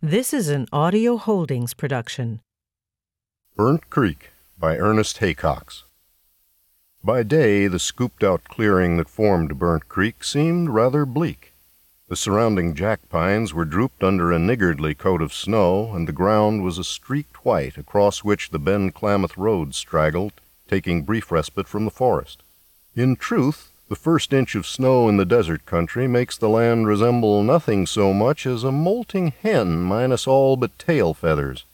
This is an Audio Holdings production. Burnt Creek by Ernest Haycox. By day, the scooped-out clearing that formed Burnt Creek seemed rather bleak. The surrounding jack pines were drooped under a niggardly coat of snow, and the ground was a streaked white across which the Ben Klamath Road straggled, taking brief respite from the forest. In truth, the first inch of snow in the desert country makes the land resemble nothing so much as a molting hen minus all but tail feathers.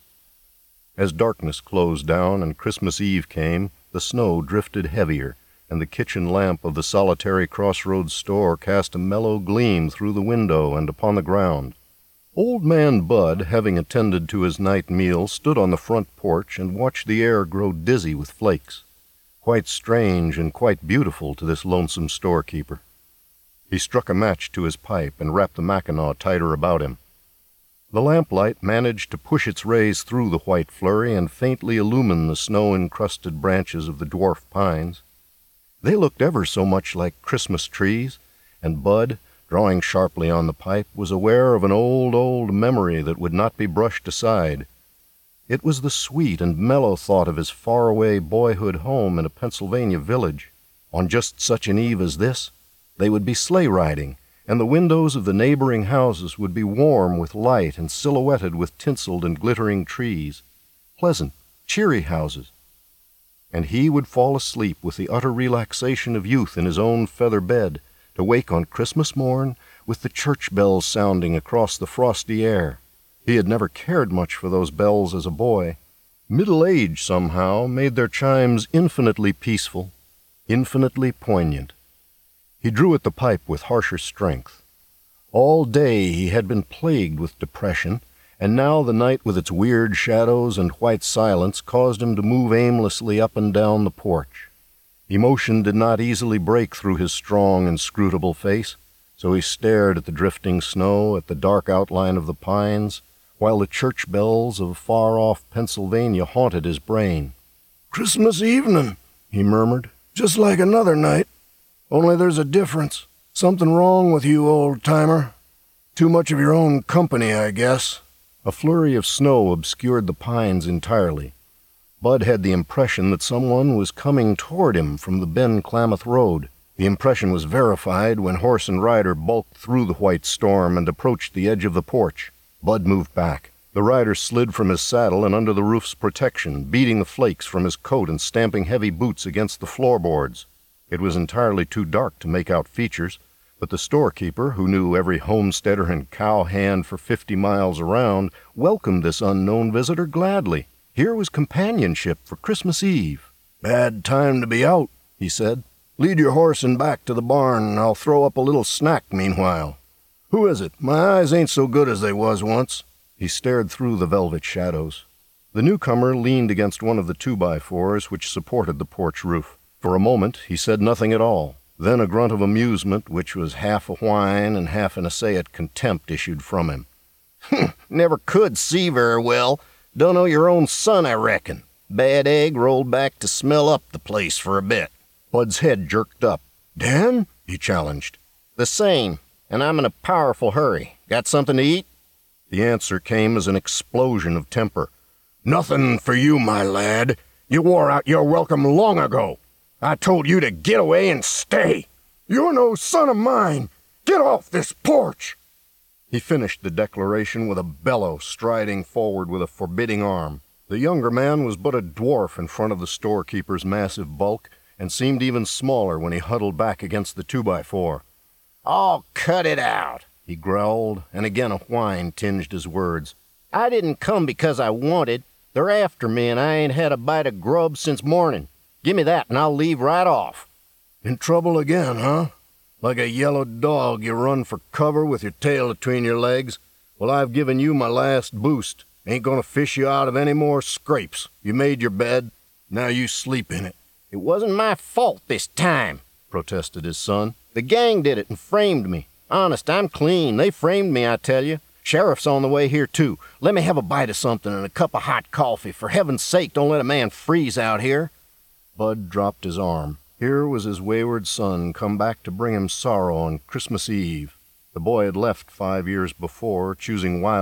As darkness closed down and Christmas Eve came, the snow drifted heavier, and the kitchen lamp of the solitary crossroads store cast a mellow gleam through the window and upon the ground. Old Man Bud, having attended to his night meal, stood on the front porch and watched the air grow dizzy with flakes. Quite strange and quite beautiful to this lonesome storekeeper. He struck a match to his pipe and wrapped the mackinaw tighter about him. The lamplight managed to push its rays through the white flurry and faintly illumine the snow-encrusted branches of the dwarf pines. They looked ever so much like Christmas trees, and Bud, drawing sharply on the pipe, was aware of an old memory that would not be brushed aside. It was the sweet and mellow thought of his faraway boyhood home in a Pennsylvania village. On just such an eve as this, they would be sleigh riding, and the windows of the neighboring houses would be warm with light and silhouetted with tinseled and glittering trees. Pleasant, cheery houses. And he would fall asleep with the utter relaxation of youth in his own feather bed, to wake on Christmas morn with the church bells sounding across the frosty air. He had never cared much for those bells as a boy. Middle age, somehow, made their chimes infinitely peaceful, infinitely poignant. He drew at the pipe with harsher strength. All day he had been plagued with depression, and now the night with its weird shadows and white silence caused him to move aimlessly up and down the porch. Emotion did not easily break through his strong, inscrutable face, so he stared at the drifting snow, at the dark outline of the pines, while the church bells of far-off Pennsylvania haunted his brain. "Christmas evening," he murmured, "just like another night. Only there's a difference. Something wrong with you, old-timer. Too much of your own company, I guess." A flurry of snow obscured the pines entirely. Bud had the impression that someone was coming toward him from the Ben Klamath Road. The impression was verified when horse and rider bulked through the white storm and approached the edge of the porch. Bud moved back. The rider slid from his saddle and under the roof's protection, beating the flakes from his coat and stamping heavy boots against the floorboards. It was entirely too dark to make out features, but the storekeeper, who knew every homesteader and cowhand for 50 miles around, welcomed this unknown visitor gladly. Here was companionship for Christmas Eve. "Bad time to be out," he said. "Lead your horse and back to the barn, and I'll throw up a little snack meanwhile. Who is it? My eyes ain't so good as they was once." He stared through the velvet shadows. The newcomer leaned against one of the 2x4s which supported the porch roof. For a moment he said nothing at all. Then a grunt of amusement, which was half a whine and half an essay at contempt, issued from him. "Never could see very well. Don't know your own son, I reckon. Bad egg rolled back to smell up the place for a bit." Bud's head jerked up. "Dan?" he challenged. "The same, and I'm in a powerful hurry. Got something to eat?" The answer came as an explosion of temper. "Nothing for you, my lad. You wore out your welcome long ago. I told you to get away and stay. You're no son of mine. Get off this porch." He finished the declaration with a bellow, striding forward with a forbidding arm. The younger man was but a dwarf in front of the storekeeper's massive bulk, and seemed even smaller when he huddled back against the 2x4. "Oh, cut it out," he growled, and again a whine tinged his words. "I didn't come because I wanted. They're after me, and I ain't had a bite of grub since morning. Give me that, and I'll leave right off." "In trouble again, huh? Like a yellow dog, you run for cover with your tail between your legs. Well, I've given you my last boost. Ain't gonna fish you out of any more scrapes. You made your bed. Now you sleep in it." "It wasn't my fault this time," protested his son. "The gang did it and framed me. Honest, I'm clean. They framed me, I tell you. Sheriff's on the way here, too. Let me have a bite of something and a cup of hot coffee. For heaven's sake, don't let a man freeze out here." Bud dropped his arm. Here was his wayward son come back to bring him sorrow on Christmas Eve. The boy had left 5 years before, choosing wild